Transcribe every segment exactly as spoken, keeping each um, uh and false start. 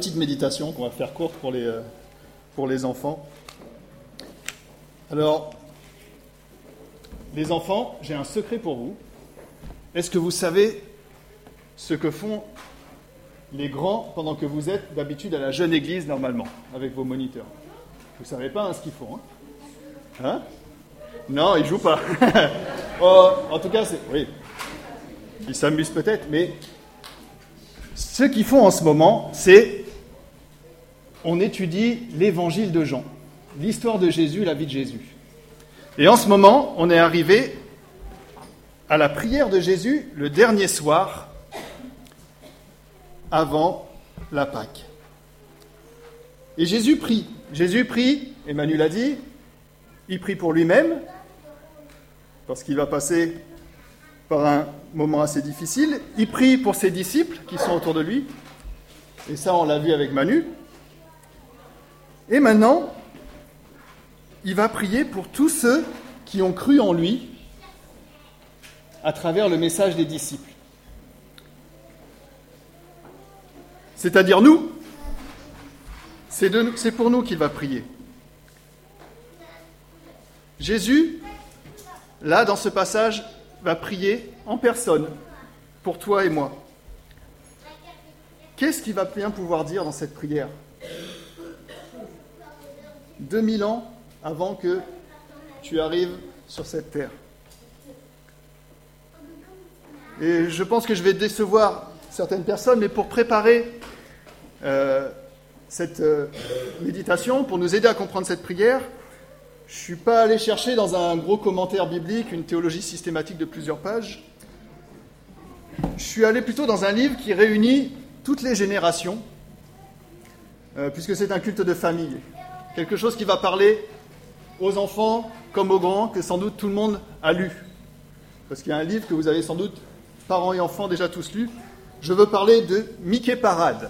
petite méditation qu'on va faire courte pour les, euh, pour les enfants. Alors, les enfants, j'ai un secret pour vous. Est-ce que vous savez ce que font les grands pendant que vous êtes d'habitude à la jeune église normalement, avec vos moniteurs? Vous ne savez pas hein, ce qu'ils font, hein, hein? Non, ils ne jouent pas. Oh, en tout cas, c'est... oui. Ils s'amusent peut-être, mais ce qu'ils font en ce moment, c'est on étudie l'évangile de Jean, l'histoire de Jésus, la vie de Jésus. Et en ce moment, on est arrivé à la prière de Jésus le dernier soir avant la Pâque. Et Jésus prie. Jésus prie, Emmanuel a dit, il prie pour lui-même, parce qu'il va passer par un moment assez difficile. Il prie pour ses disciples qui sont autour de lui. Et ça, on l'a vu avec Manu. Et maintenant, il va prier pour tous ceux qui ont cru en lui à travers le message des disciples. C'est-à-dire nous. C'est, de, c'est pour nous qu'il va prier. Jésus, là, dans ce passage, va prier en personne pour toi et moi. Qu'est-ce qu'il va bien pouvoir dire dans cette prière? deux mille ans avant que tu arrives sur cette terre. Et je pense que je vais décevoir certaines personnes, mais pour préparer euh, cette euh, méditation, pour nous aider à comprendre cette prière, je ne suis pas allé chercher dans un gros commentaire biblique une théologie systématique de plusieurs pages. Je suis allé plutôt dans un livre qui réunit toutes les générations, euh, puisque c'est un culte de famille. Quelque chose qui va parler aux enfants comme aux grands, que sans doute tout le monde a lu. Parce qu'il y a un livre que vous avez sans doute, parents et enfants, déjà tous lu. Je veux parler de Mickey Parade.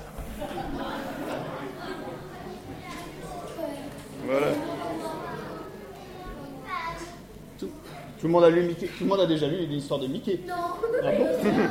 Voilà. Tout, tout le monde a lu Mickey. Tout le monde a déjà lu l'histoire de Mickey. Non. Ah bon?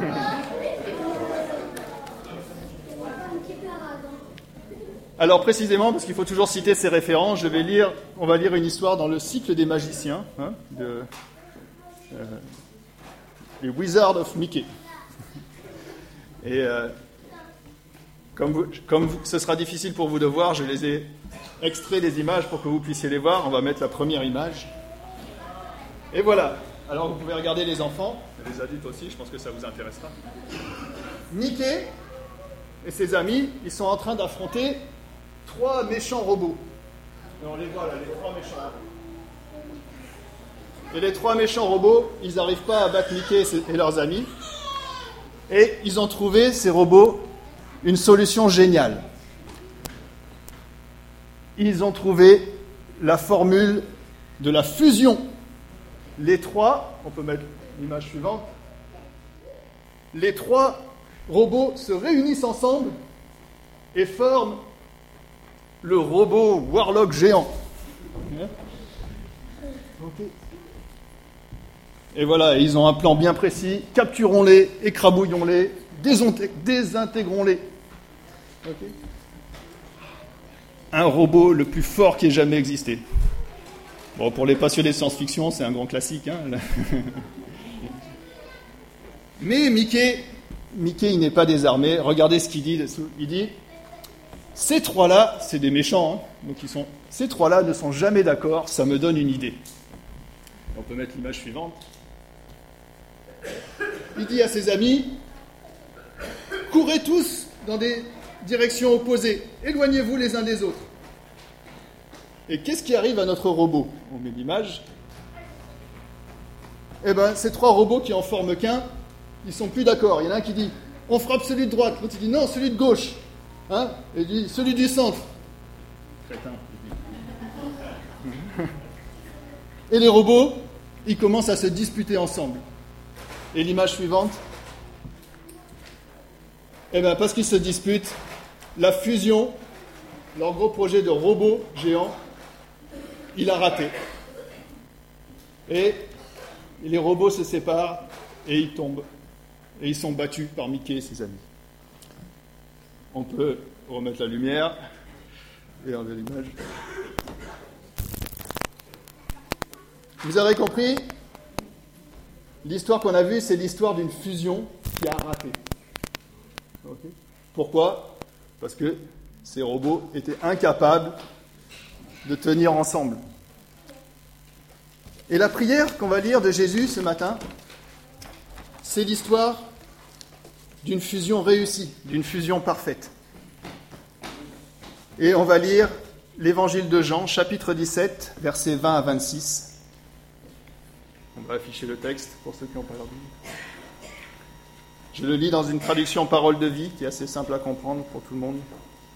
Alors précisément, parce qu'il faut toujours citer ces références, je vais lire, on va lire une histoire dans le cycle des magiciens, hein, de euh, les Wizards of Mickey. Et euh, comme, vous, comme vous, ce sera difficile pour vous de voir, je les ai extraits des images pour que vous puissiez les voir. On va mettre la première image. Et voilà. Alors vous pouvez regarder les enfants, et les adultes aussi, je pense que ça vous intéressera. Mickey et ses amis, ils sont en train d'affronter trois méchants robots. Et on les voit là, les trois méchants robots. Et les trois méchants robots, ils n'arrivent pas à battre Mickey et leurs amis. Et ils ont trouvé, ces robots, une solution géniale. Ils ont trouvé la formule de la fusion. Les trois, on peut mettre l'image suivante, les trois robots se réunissent ensemble et forment le robot Warlock géant. Okay. Et voilà, ils ont un plan bien précis. Capturons-les, écrabouillons-les, désintégrons-les. Okay. Un robot le plus fort qui ait jamais existé. Bon, pour les passionnés de science-fiction, c'est un grand classique. Hein. Mais Mickey, Mickey, il n'est pas désarmé. Regardez ce qu'il dit. Il dit, ces trois-là, c'est des méchants, hein, donc ils sont. Ces trois-là ne sont jamais d'accord. Ça me donne une idée. On peut mettre l'image suivante. Il dit à ses amis, courez tous dans des directions opposées. Éloignez-vous les uns des autres. Et qu'est-ce qui arrive à notre robot? On met l'image. Eh bien, ces trois robots qui en forment qu'un, ils ne sont plus d'accord. Il y en a un qui dit, on frappe celui de droite. L'autre dit, non, celui de gauche. Hein? Et il dit, celui du centre. Crétin. Et les robots, ils commencent à se disputer ensemble. Et l'image suivante. Eh bien, parce qu'ils se disputent, la fusion, leur gros projet de robot géant, il a raté. Et les robots se séparent et ils tombent. Et ils sont battus par Mickey et ses amis. On peut pour remettre la lumière et enlever l'image. Vous avez compris, l'histoire qu'on a vue, c'est l'histoire d'une fusion qui a raté. Okay. Pourquoi ? Parce que ces robots étaient incapables de tenir ensemble. Et la prière qu'on va lire de Jésus ce matin, c'est l'histoire d'une fusion réussie, d'une fusion parfaite. Et on va lire l'évangile de Jean, chapitre dix-sept, versets vingt à vingt-six. On va afficher le texte pour ceux qui n'ont pas leur Bible. Je le lis dans une traduction parole de vie qui est assez simple à comprendre pour tout le monde.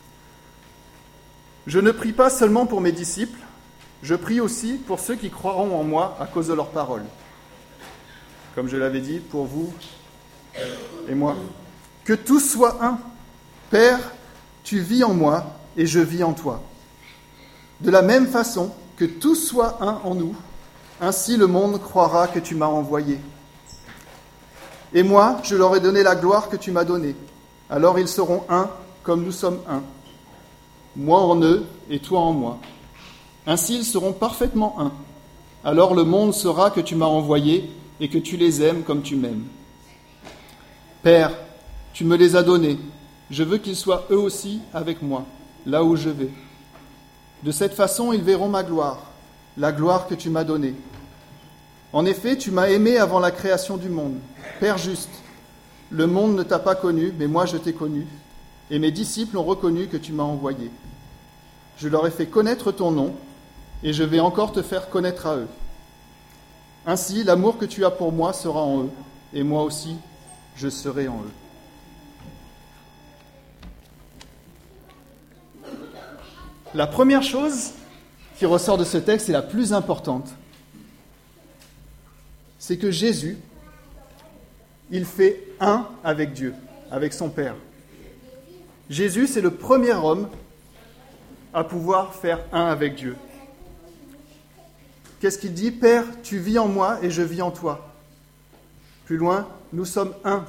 Je ne prie pas seulement pour mes disciples, je prie aussi pour ceux qui croiront en moi à cause de leur parole. Comme je l'avais dit, pour vous et moi. Que tous soient un. Père, tu vis en moi et je vis en toi. De la même façon, que tous soient un en nous, ainsi le monde croira que tu m'as envoyé. Et moi, je leur ai donné la gloire que tu m'as donnée. Alors ils seront un, comme nous sommes un. Moi en eux et toi en moi. Ainsi ils seront parfaitement un. Alors le monde saura que tu m'as envoyé et que tu les aimes comme tu m'aimes. Père, tu me les as donnés. Je veux qu'ils soient eux aussi avec moi, là où je vais. De cette façon, ils verront ma gloire, la gloire que tu m'as donnée. En effet, tu m'as aimé avant la création du monde. Père juste, le monde ne t'a pas connu, mais moi je t'ai connu, et mes disciples ont reconnu que tu m'as envoyé. Je leur ai fait connaître ton nom, et je vais encore te faire connaître à eux. Ainsi, l'amour que tu as pour moi sera en eux, et moi aussi, je serai en eux. La première chose qui ressort de ce texte, et la plus importante, c'est que Jésus, il fait un avec Dieu, avec son Père. Jésus, c'est le premier homme à pouvoir faire un avec Dieu. Qu'est-ce qu'il dit ? Père, tu vis en moi et je vis en toi. Plus loin, nous sommes un.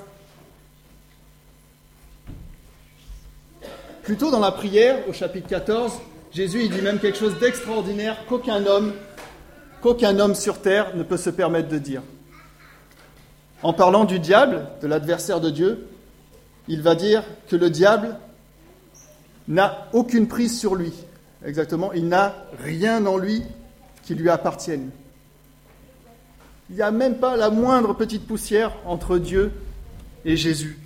Plus tôt dans la prière, au chapitre quatorze, Jésus il dit même quelque chose d'extraordinaire qu'aucun homme, qu'aucun homme sur terre ne peut se permettre de dire. En parlant du diable, de l'adversaire de Dieu, il va dire que le diable n'a aucune prise sur lui. Exactement, il n'a rien en lui qui lui appartienne. Il n'y a même pas la moindre petite poussière entre Dieu et Jésus.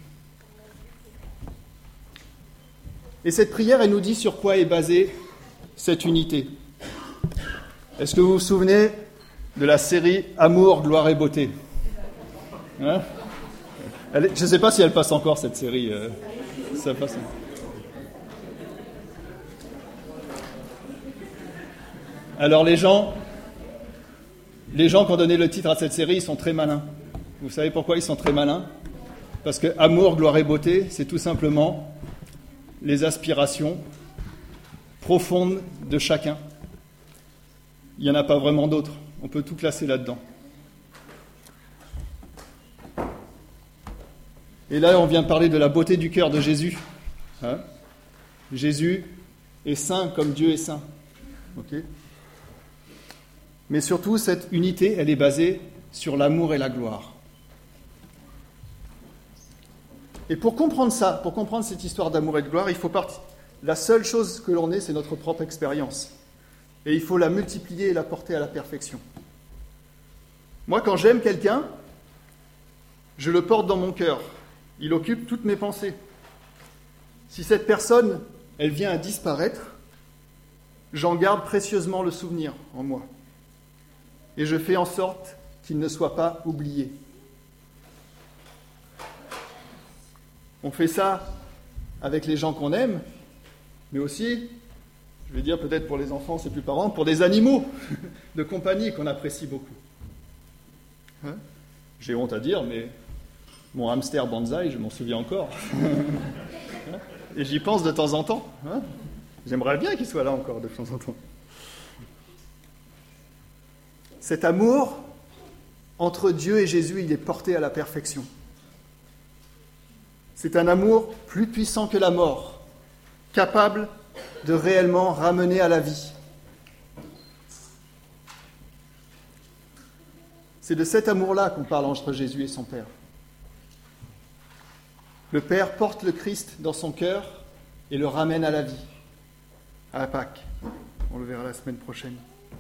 Et cette prière, elle nous dit sur quoi est basée cette unité. Est-ce que vous vous souvenez de la série Amour, gloire et beauté ? Hein ? Elle est, je ne sais pas si elle passe encore, cette série. Euh, ça passe. Alors les gens, les gens qui ont donné le titre à cette série, ils sont très malins. Vous savez pourquoi ils sont très malins ? Parce que amour, gloire et beauté, c'est tout simplement les aspirations profondes de chacun. Il n'y en a pas vraiment d'autres. On peut tout classer là-dedans. Et là, on vient de parler de la beauté du cœur de Jésus. Hein ? Jésus est saint comme Dieu est saint. Okay ? Mais surtout, cette unité, elle est basée sur l'amour et la gloire. Et pour comprendre ça, pour comprendre cette histoire d'amour et de gloire, il faut partir. La seule chose que l'on est, c'est notre propre expérience. Et il faut la multiplier et la porter à la perfection. Moi, quand j'aime quelqu'un, je le porte dans mon cœur. Il occupe toutes mes pensées. Si cette personne, elle vient à disparaître, j'en garde précieusement le souvenir en moi. Et je fais en sorte qu'il ne soit pas oublié. On fait ça avec les gens qu'on aime, mais aussi, je vais dire peut-être pour les enfants, c'est plus parlant, pour des animaux de compagnie qu'on apprécie beaucoup. Hein ? J'ai honte à dire, mais mon hamster Banzai, je m'en souviens encore. Et j'y pense de temps en temps. Hein ? J'aimerais bien qu'il soit là encore de temps en temps. Cet amour entre Dieu et Jésus, il est porté à la perfection. C'est un amour plus puissant que la mort. capable de réellement ramener à la vie. C'est de cet amour-là qu'on parle entre Jésus et son Père. Le Père porte le Christ dans son cœur et le ramène à la vie, à Pâques. On le verra la semaine prochaine.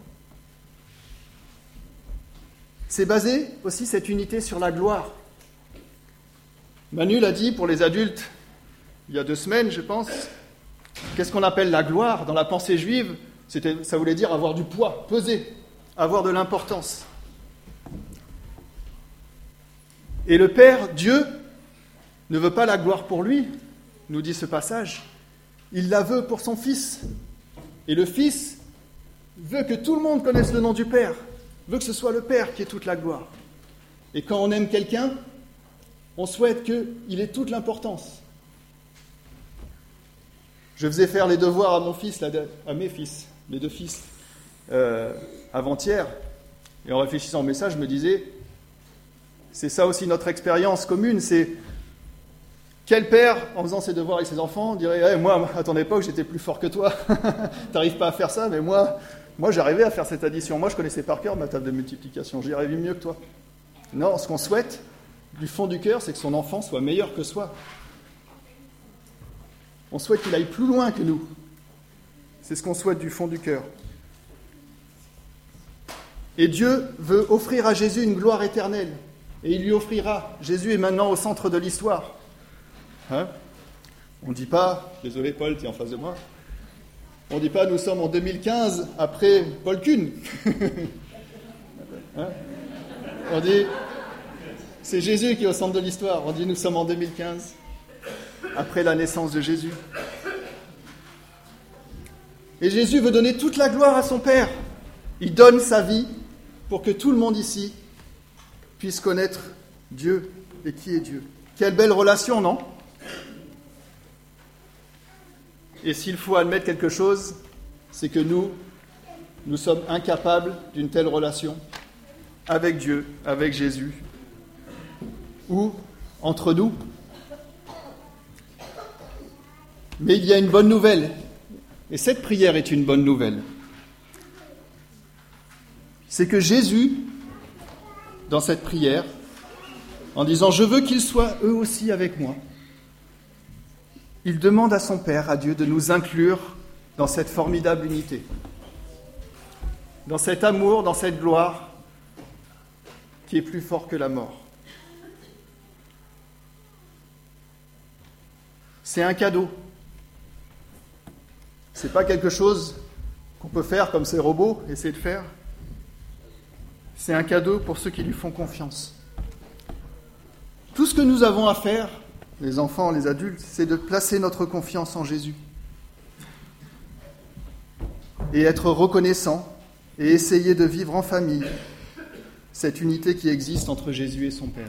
C'est basé aussi, cette unité, sur la gloire. Manu l'a dit pour les adultes il y a deux semaines, je pense. Qu'est-ce qu'on appelle la gloire dans la pensée juive? C'était, ça voulait dire avoir du poids, peser, avoir de l'importance. Et le Père, Dieu, ne veut pas la gloire pour lui, nous dit ce passage. Il la veut pour son Fils. Et le Fils veut que tout le monde connaisse le nom du Père, veut que ce soit le Père qui ait toute la gloire. Et quand on aime quelqu'un, on souhaite qu'il ait toute l'importance. Je faisais faire les devoirs à mon fils, à mes fils, mes deux fils, euh, avant-hier, et en réfléchissant au message, je me disais, c'est ça aussi notre expérience commune, c'est quel père, en faisant ses devoirs avec ses enfants, dirait hey, « Moi, à ton époque, j'étais plus fort que toi, t'arrives pas à faire ça, mais moi, moi j'arrivais à faire cette addition, moi je connaissais par cœur ma table de multiplication, j'y arrivais mieux que toi. » Non, ce qu'on souhaite, du fond du cœur, c'est que son enfant soit meilleur que soi. On souhaite qu'il aille plus loin que nous. C'est ce qu'on souhaite du fond du cœur. Et Dieu veut offrir à Jésus une gloire éternelle. Et il lui offrira. Jésus est maintenant au centre de l'histoire. Hein? On ne dit pas, désolé Paul, tu es en face de moi, on ne dit pas nous sommes en deux mille quinze après Paul Kuhn. Hein? On dit c'est Jésus qui est au centre de l'histoire. On dit nous sommes en deux mille quinze après la naissance de Jésus. Et Jésus veut donner toute la gloire à son Père. Il donne sa vie pour que tout le monde ici puisse connaître Dieu et qui est Dieu. Quelle belle relation, non? Et s'il faut admettre quelque chose, c'est que nous, nous sommes incapables d'une telle relation avec Dieu, avec Jésus, ou entre nous. Mais il y a une bonne nouvelle, et cette prière est une bonne nouvelle. C'est que Jésus, dans cette prière, en disant « Je veux qu'ils soient eux aussi avec moi », il demande à son Père, à Dieu, de nous inclure dans cette formidable unité, dans cet amour, dans cette gloire qui est plus fort que la mort. C'est un cadeau. Ce n'est pas quelque chose qu'on peut faire comme ces robots, essayer de faire. C'est un cadeau pour ceux qui lui font confiance. Tout ce que nous avons à faire, les enfants, les adultes, c'est de placer notre confiance en Jésus. Et être reconnaissant et essayer de vivre en famille cette unité qui existe entre Jésus et son Père.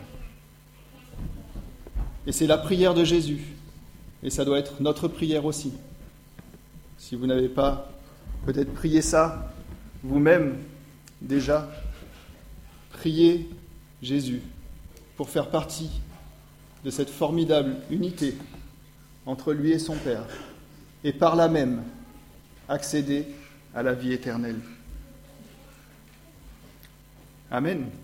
Et c'est la prière de Jésus. Et ça doit être notre prière aussi. Si vous n'avez pas peut-être prié ça vous-même déjà, priez Jésus pour faire partie de cette formidable unité entre lui et son Père, et par là même accéder à la vie éternelle. Amen.